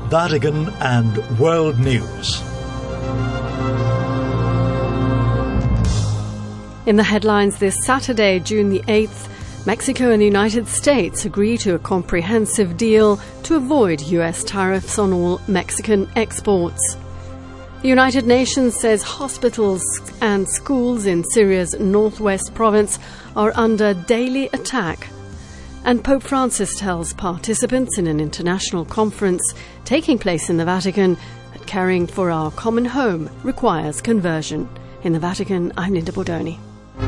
Vatican and World News. In the headlines this Saturday, June the 8th, Mexico and the United States agree to a comprehensive deal to avoid US tariffs on all Mexican exports. The United Nations says hospitals and schools in Syria's northwest province are under daily attack. And Pope Francis tells participants in an international conference taking place in the Vatican that caring for our common home requires conversion. In the Vatican, I'm Linda Bordoni.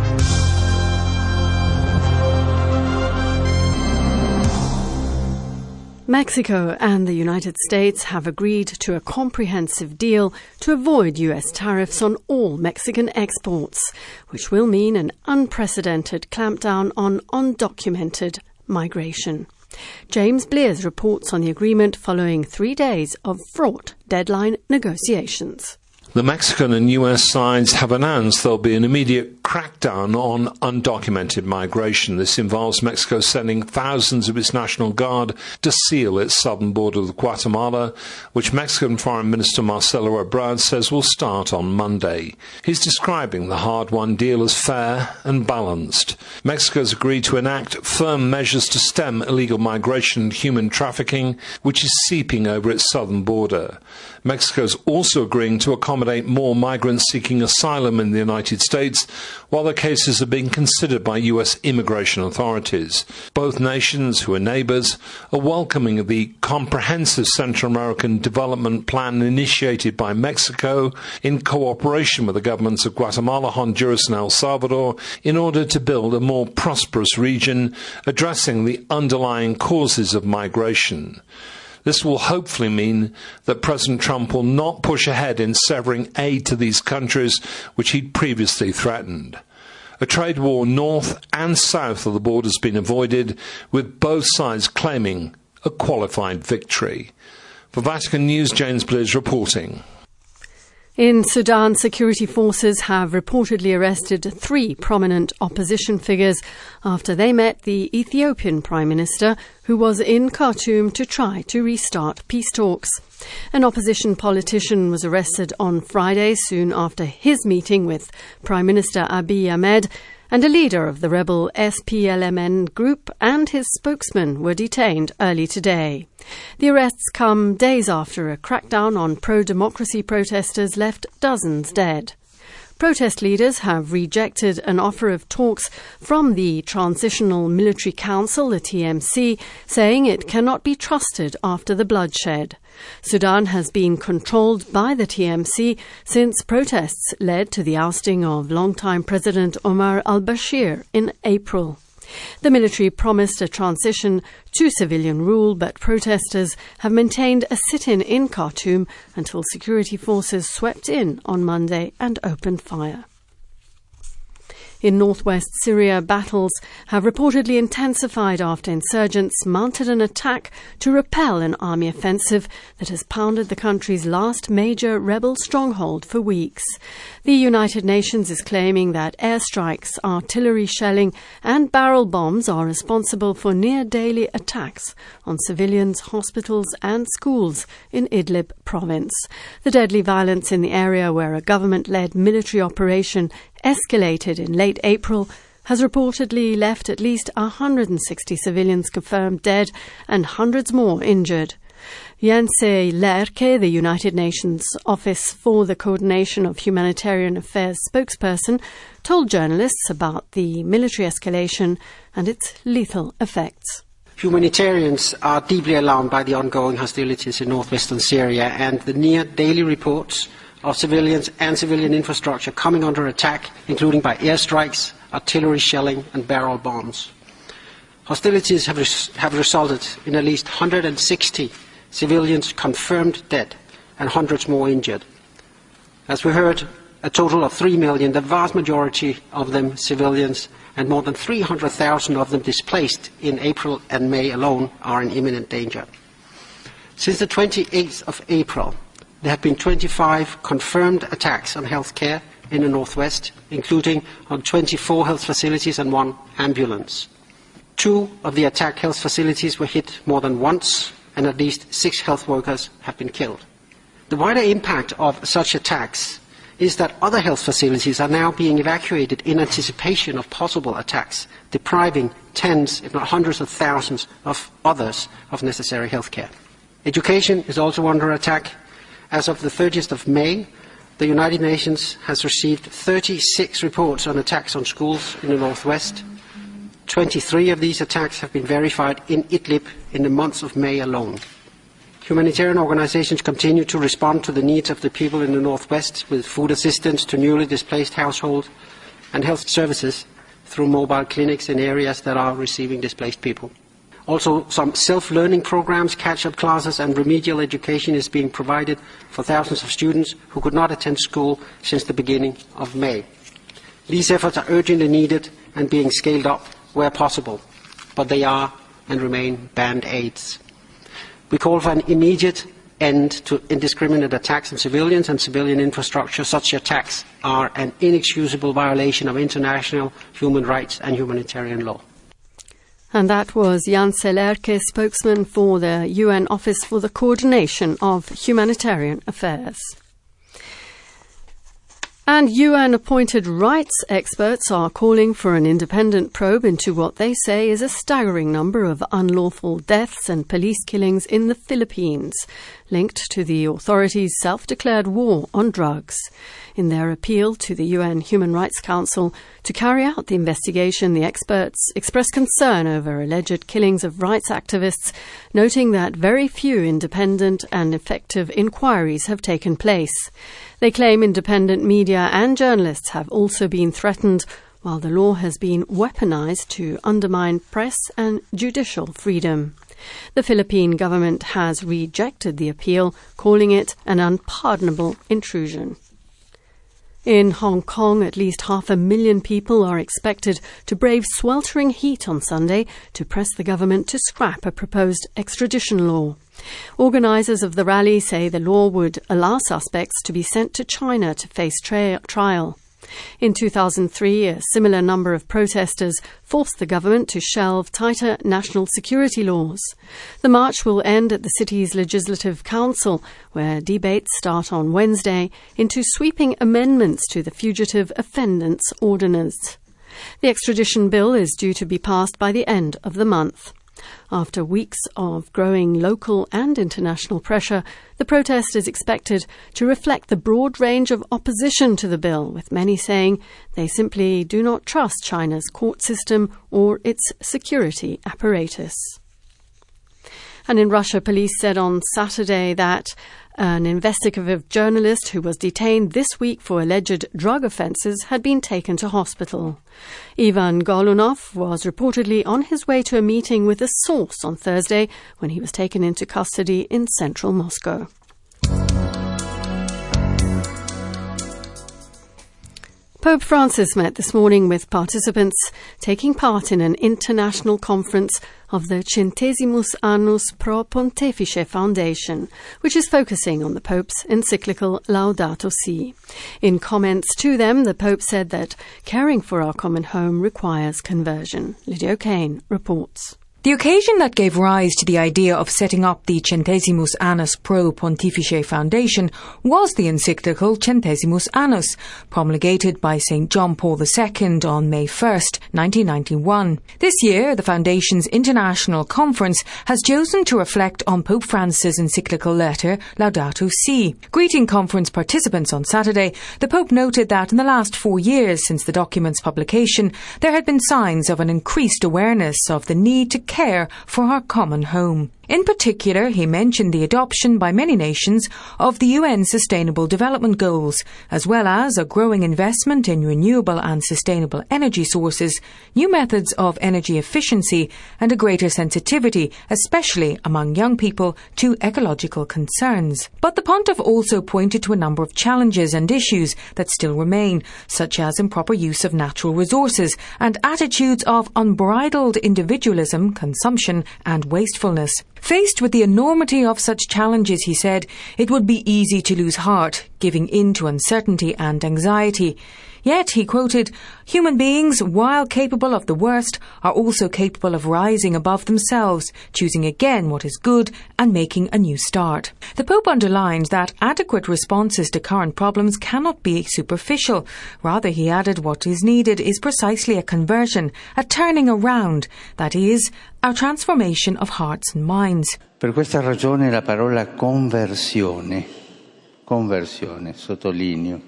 Mexico and the United States have agreed to a comprehensive deal to avoid US tariffs on all Mexican exports, which will mean an unprecedented clampdown on undocumented migration. James Blears reports on the agreement following 3 days of fraught deadline negotiations. The Mexican and US sides have announced there'll be an immediate crackdown on undocumented migration. This involves Mexico sending thousands of its National Guard to seal its southern border with Guatemala, which Mexican Foreign Minister Marcelo Ebrard says will start on Monday. He's describing the hard-won deal as fair and balanced. Mexico's agreed to enact firm measures to stem illegal migration and human trafficking, which is seeping over its southern border. Mexico's also agreeing to accommodate more migrants seeking asylum in the United States, while their cases are being considered by US immigration authorities. Both nations, who are neighbours, are welcoming the comprehensive Central American development plan initiated by Mexico in cooperation with the governments of Guatemala, Honduras and El Salvador in order to build a more prosperous region addressing the underlying causes of migration. This will hopefully mean that President Trump will not push ahead in severing aid to these countries, which he'd previously threatened. A trade war north and south of the border has been avoided, with both sides claiming a qualified victory. For Vatican News, James Blears reporting. In Sudan, security forces have reportedly arrested 3 prominent opposition figures after they met the Ethiopian Prime Minister, who was in Khartoum to try to restart peace talks. An opposition politician was arrested on Friday soon after his meeting with Prime Minister Abiy Ahmed, and a leader of the rebel SPLMN group and his spokesman were detained early today. The arrests come days after a crackdown on pro-democracy protesters left dozens dead. Protest leaders have rejected an offer of talks from the Transitional Military Council, the TMC, saying it cannot be trusted after the bloodshed. Sudan has been controlled by the TMC since protests led to the ousting of longtime President Omar al-Bashir in April. The military promised a transition to civilian rule, but protesters have maintained a sit-in in Khartoum until security forces swept in on Monday and opened fire. In northwest Syria, battles have reportedly intensified after insurgents mounted an attack to repel an army offensive that has pounded the country's last major rebel stronghold for weeks. The United Nations is claiming that airstrikes, artillery shelling and barrel bombs are responsible for near-daily attacks on civilians, hospitals and schools in Idlib province. The deadly violence in the area, where a government-led military operation escalated in late April, has reportedly left at least 160 civilians confirmed dead and hundreds more injured. Jens Lerke, the United Nations Office for the Coordination of Humanitarian Affairs spokesperson, told journalists about the military escalation and its lethal effects. Humanitarians are deeply alarmed by the ongoing hostilities in northwestern Syria and the near-daily reports of civilians and civilian infrastructure coming under attack, including by airstrikes, artillery shelling and barrel bombs. Hostilities have resulted in at least 160 civilians confirmed dead and hundreds more injured. As we heard, a total of 3 million, the vast majority of them civilians, and more than 300,000 of them displaced in April and May alone, are in imminent danger. Since the 28th of April, there have been 25 confirmed attacks on healthcare in the northwest, including on 24 health facilities and 1 ambulance. 2 of the attacked health facilities were hit more than once, and at least 6 health workers have been killed. The wider impact of such attacks is that other health facilities are now being evacuated in anticipation of possible attacks, depriving tens, if not hundreds of thousands of others of necessary health care. Education is also under attack. As of the 30th of May, the United Nations has received 36 reports on attacks on schools in the northwest. 23 of these attacks have been verified in Idlib in the month of May alone. Humanitarian organizations continue to respond to the needs of the people in the northwest with food assistance to newly displaced households and health services through mobile clinics in areas that are receiving displaced people. Also, some self-learning programs, catch-up classes and remedial education is being provided for thousands of students who could not attend school since the beginning of May. These efforts are urgently needed and being scaled up where possible, but they are and remain band-aids. We call for an immediate end to indiscriminate attacks on civilians and civilian infrastructure. Such attacks are an inexcusable violation of international human rights and humanitarian law. And that was Jan Selerke, spokesman for the UN Office for the Coordination of Humanitarian Affairs. And UN-appointed rights experts are calling for an independent probe into what they say is a staggering number of unlawful deaths and police killings in the Philippines, linked to the authorities' self-declared war on drugs. In their appeal to the UN Human Rights Council to carry out the investigation, the experts expressed concern over alleged killings of rights activists, noting that very few independent and effective inquiries have taken place. They claim independent media and journalists have also been threatened, while the law has been weaponized to undermine press and judicial freedom. The Philippine government has rejected the appeal, calling it an unpardonable intrusion. In Hong Kong, at least 500,000 people are expected to brave sweltering heat on Sunday to press the government to scrap a proposed extradition law. Organisers of the rally say the law would allow suspects to be sent to China to face trial. In 2003, a similar number of protesters forced the government to shelve tighter national security laws. The march will end at the city's Legislative Council, where debates start on Wednesday into sweeping amendments to the Fugitive Offenders Ordinance. The extradition bill is due to be passed by the end of the month. After weeks of growing local and international pressure, the protest is expected to reflect the broad range of opposition to the bill, with many saying they simply do not trust China's court system or its security apparatus. And in Russia, police said on Saturday that an investigative journalist who was detained this week for alleged drug offences had been taken to hospital. Ivan Golunov was reportedly on his way to a meeting with a source on Thursday when he was taken into custody in central Moscow. Pope Francis met this morning with participants taking part in an international conference of the Centesimus Annus Pro Pontifice Foundation, which is focusing on the Pope's encyclical Laudato Si. In comments to them, the Pope said that caring for our common home requires conversion. Lydia O'Kane reports. The occasion that gave rise to the idea of setting up the Centesimus Annus Pro Pontifice Foundation was the encyclical Centesimus Annus, promulgated by St. John Paul II on May 1st, 1991. This year, the Foundation's International Conference has chosen to reflect on Pope Francis' encyclical letter Laudato Si. Greeting conference participants on Saturday, the Pope noted that in the last 4 years since the document's publication, there had been signs of an increased awareness of the need to care for our common home. In particular, he mentioned the adoption by many nations of the UN Sustainable Development Goals, as well as a growing investment in renewable and sustainable energy sources, new methods of energy efficiency, and a greater sensitivity, especially among young people, to ecological concerns. But the Pontiff also pointed to a number of challenges and issues that still remain, such as improper use of natural resources and attitudes of unbridled individualism, consumption, and wastefulness. Faced with the enormity of such challenges, he said, it would be easy to lose heart, giving in to uncertainty and anxiety. Yet, he quoted, "Human beings, while capable of the worst, are also capable of rising above themselves, choosing again what is good and making a new start." The Pope underlined that adequate responses to current problems cannot be superficial. Rather, he added, what is needed is precisely a conversion, a turning around, that is, a transformation of hearts and minds. Per questa ragione la parola conversione, sottolineo,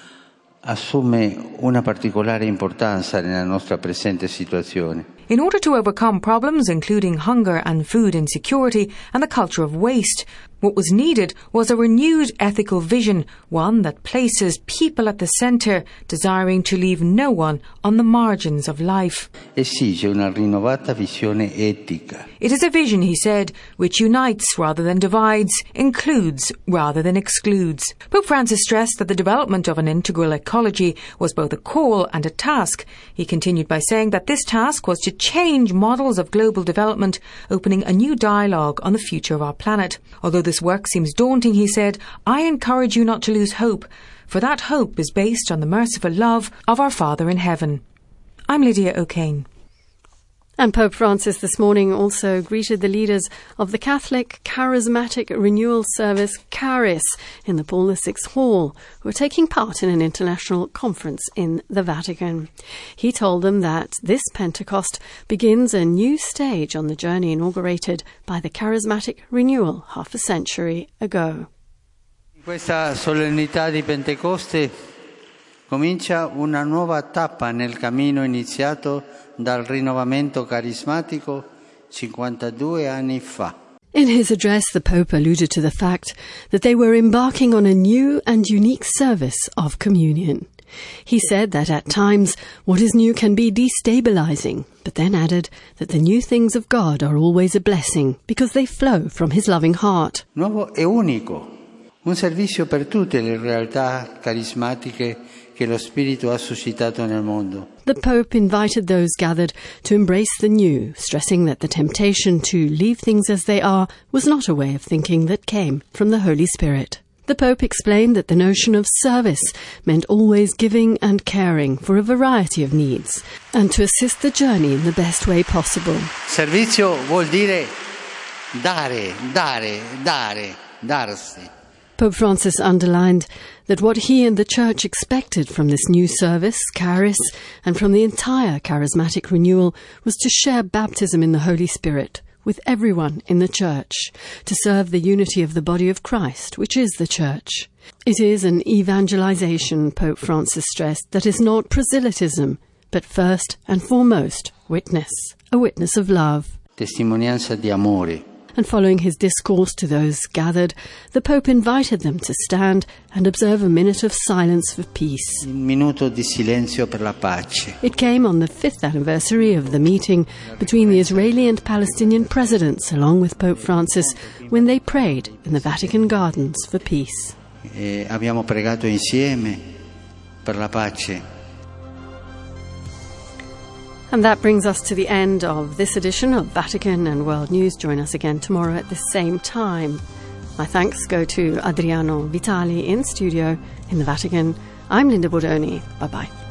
assume una particolare importanza nella nostra presente situazione. In order to overcome problems including hunger and food insecurity and the culture of waste, what was needed was a renewed ethical vision, one that places people at the centre, desiring to leave no one on the margins of life. Esige una rinnovata visione etica. It is a vision, he said, which unites rather than divides, includes rather than excludes. Pope Francis stressed that the development of an integral ecology was both a call and a task. He continued by saying that this task was to change models of global development, opening a new dialogue on the future of our planet. Although this work seems daunting, he said, "I encourage you not to lose hope, for that hope is based on the merciful love of our Father in heaven." I'm Lydia O'Kane. And Pope Francis this morning also greeted the leaders of the Catholic Charismatic Renewal Service, Charis, in the Paul VI Hall, who are taking part in an international conference in the Vatican. He told them that this Pentecost begins a new stage on the journey inaugurated by the Charismatic Renewal half a century ago. In questa solennità di Pentecoste comincia una nuova tappa nel cammino iniziato dal rinnovamento carismatico 52 anni fa. In his address, the Pope alluded to the fact that they were embarking on a new and unique service of communion. He said that at times what is new can be destabilizing, but then added that the new things of God are always a blessing because they flow from his loving heart. Nuovo e unico, un servizio per tutte le realtà carismatiche che lo Spirito ha suscitato nel mondo. The Pope invited those gathered to embrace the new, stressing that the temptation to leave things as they are was not a way of thinking that came from the Holy Spirit. The Pope explained that the notion of service meant always giving and caring for a variety of needs, and to assist the journey in the best way possible. Servizio vuol dire darsi. Pope Francis underlined that what he and the Church expected from this new service, Charis, and from the entire charismatic renewal was to share baptism in the Holy Spirit with everyone in the Church, to serve the unity of the body of Christ, which is the Church. It is an evangelization, Pope Francis stressed, that is not proselytism, but first and foremost witness, a witness of love. Testimonianza di amore. And following his discourse to those gathered, the Pope invited them to stand and observe a minute of silence for peace. Un minuto di silenzio per la pace. It came on the 5th anniversary of the meeting between the Israeli and Palestinian presidents, along with Pope Francis, when they prayed in the Vatican gardens for peace. Abbiamo pregato insieme per la pace. And that brings us to the end of this edition of Vatican and World News. Join us again tomorrow at the same time. My thanks go to Adriano Vitali in studio in the Vatican. I'm Linda Bordoni. Bye-bye.